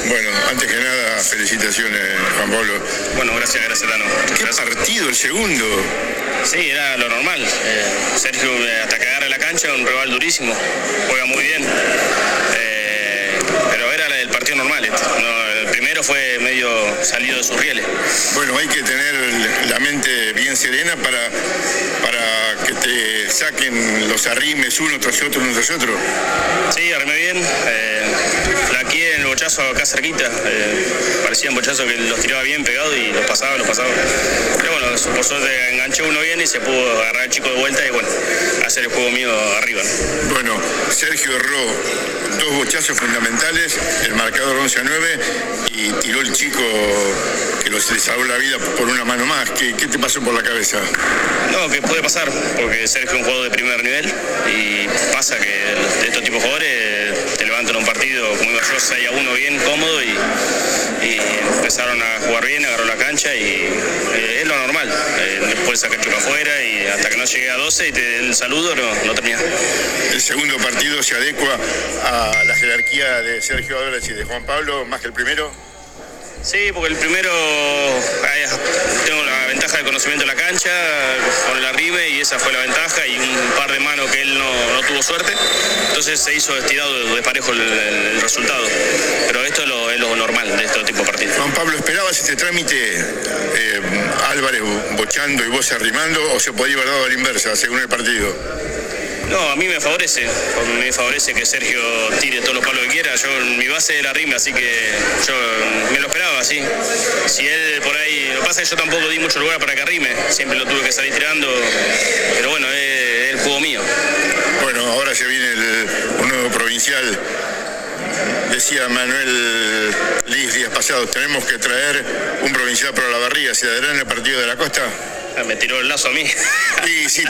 Bueno, antes que nada, felicitaciones, Juan Pablo. Bueno, gracias, Tano. ¿Qué partido el segundo? Sí, era lo normal. Sergio, hasta que agarra la cancha, un rival durísimo. Juega muy bien. Pero era el partido normal. El primero fue medio salido de sus rieles. Bueno, hay que tener la mente bien serena para que te saquen los arrimes uno tras otro. Sí, armé bien. Flaqueé en el bochazo acá cerquita. Parecían bochazos que los tiraba bien pegados y los pasaba. Pero bueno, por suerte enganché uno bien y se pudo agarrar al chico de vuelta y bueno, hacer el juego mío arriba, ¿no? Bueno, Sergio erró 2 bochazos fundamentales, el marcador 11-9 y tiró el chico que le salvó la vida por una mano más. ¿Qué te pasó por la cabeza? No, que puede pasar, porque Sergio es un jugador de primer nivel y pasa que estos tipos de jugadores te levantan un partido, como iba yo, 6-1 bien, cómodo y empezaron a jugar bien, agarró la cancha y es lo normal. Después sacar chico afuera y hasta que no llegue a 12 y te den el saludo no termina. ¿El segundo partido se adecua a la jerarquía de Sergio Álvarez y de Juan Pablo más que el primero? Sí, porque el primero tengo la ventaja del conocimiento de la cancha con el arribe y esa fue la ventaja y un par de manos que él no tuvo suerte, entonces se hizo estirado de parejo el resultado, pero esto es lo normal de este tipo de partidos. Juan Pablo, ¿esperabas este trámite, Álvarez bochando y vos arrimando, o se podía haber dado a la inversa según el partido? No, a mí me favorece que Sergio tire todos los palos que quiera. Yo mi base era arrime, así que yo me lo esperaba, sí. Si él por ahí, lo que pasa es que yo tampoco di mucho lugar para que arrime, siempre lo tuve que salir tirando, pero bueno, es el juego mío. Bueno, ahora se viene un nuevo provincial. Decía Manuel Liz días pasados, tenemos que traer un provincial para la barriga. ¿Se dará en el partido de la Costa? Me tiró el lazo a mí. Sí,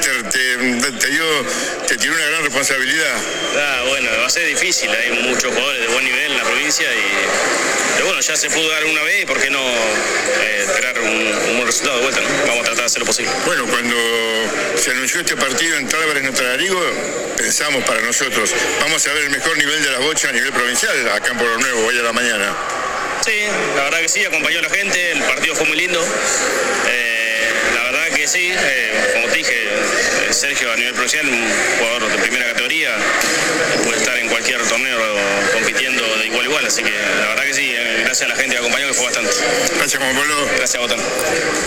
te tiró una gran responsabilidad. Bueno, va a ser difícil, hay muchos jugadores de buen nivel en la provincia pero bueno, ya se pudo dar una vez y por qué no esperar un buen resultado de vuelta, ¿no? Vamos a tratar de hacer lo posible. Bueno, cuando se anunció este partido en Álvarez contra Larigo, pensamos para nosotros, vamos a ver el mejor nivel de las bochas a nivel provincial acá en Pueblo Nuevo, hoy a la mañana. Sí, la verdad que sí, acompañó a la gente, el partido fue muy lindo. La verdad que sí, como te dije, Sergio a nivel provincial, un jugador de primera categoría, puede estar en cualquier torneo compitiendo de igual a igual, así que la verdad que sí, gracias a la gente que acompañó, que fue bastante. Gracias, Juan Pablo. Gracias a vos también.